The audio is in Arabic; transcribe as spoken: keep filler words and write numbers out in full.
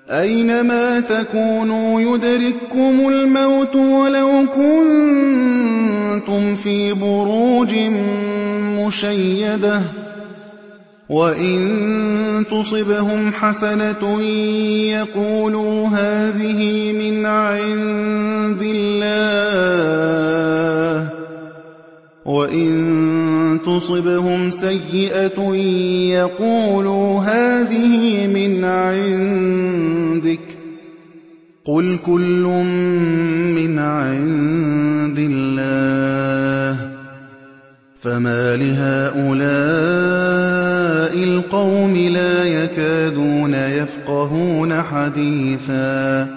أينما تكونوا يدرككم الموت ولو كنتم في بروج مشيدة وإن تصبهم حسنة يقولوا هذه من عند الله وإن تصبهم سيئة يقولوا هذه من عندك قل كل من عند الله فما لهؤلاء القوم لا يكادون يفقهون حديثا